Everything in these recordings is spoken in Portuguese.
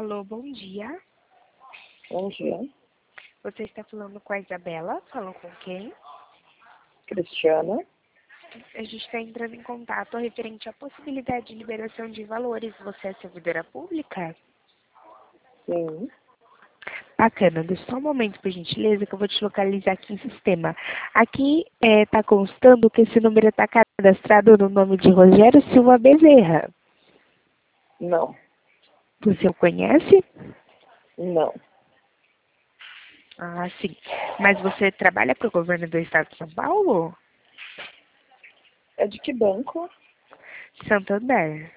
Alô, bom dia. Bom dia. Você está falando com a Isabela? Falou com quem? Cristiana. A gente está entrando em contato referente à possibilidade de liberação de valores. Você é servidora pública? Sim. Bacana, deixa só um momento, por gentileza, que eu vou te localizar aqui no sistema. Aqui está constando que esse número está cadastrado no nome de Rogério Silva Bezerra. Não. Você o conhece? Não. Ah, sim. Mas você trabalha para o governo do estado de São Paulo? É de que banco? Santander.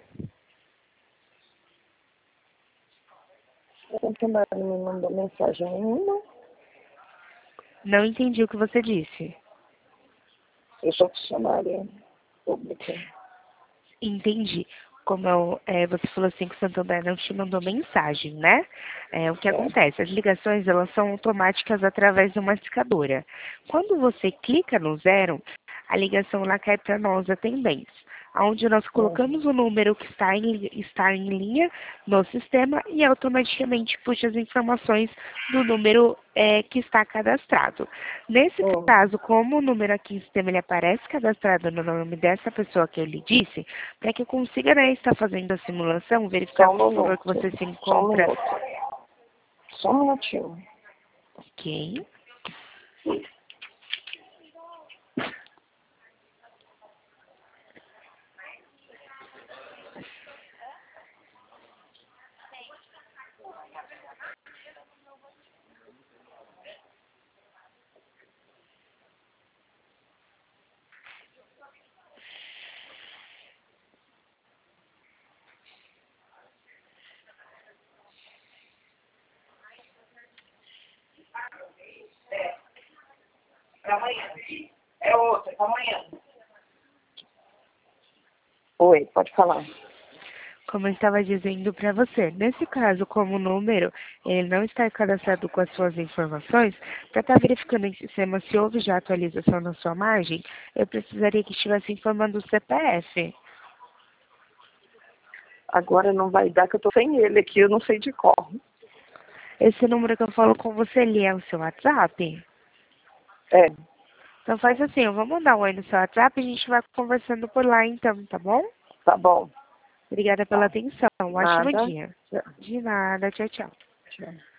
O Santander não me mandou mensagem nenhuma. Não entendi o que você disse. Eu sou funcionária pública. Entendi. Você falou assim que o Santander não te mandou mensagem, né? O que acontece? As ligações, elas são automáticas através de uma discadora. Quando você clica no 0, a ligação lá cai para nós, atendentes, onde nós colocamos o número que está em linha no sistema e automaticamente puxa as informações do número que está cadastrado. Nesse caso, como o número aqui no sistema ele aparece cadastrado no nome dessa pessoa que eu lhe disse, para que eu consiga, né, estar fazendo a simulação, verificar, por favor, que você se encontra. Só um minutinho. Ok. Para amanhã. É outra, para amanhã. Oi, pode falar. Como eu estava dizendo para você, nesse caso, como o número ele não está cadastrado com as suas informações, para estar verificando em sistema se houve já atualização na sua margem, eu precisaria que estivesse informando o CPF. Agora não vai dar que eu tô sem ele aqui, eu não sei de qual. Esse número que eu falo com você ali é o seu WhatsApp? É, Então faz assim, eu vou mandar um oi no seu WhatsApp e a gente vai conversando por lá então, tá bom? tá bom. Obrigada pela atenção. Um ótimo Nada. dia. De nada. Tchau, tchau. Tchau.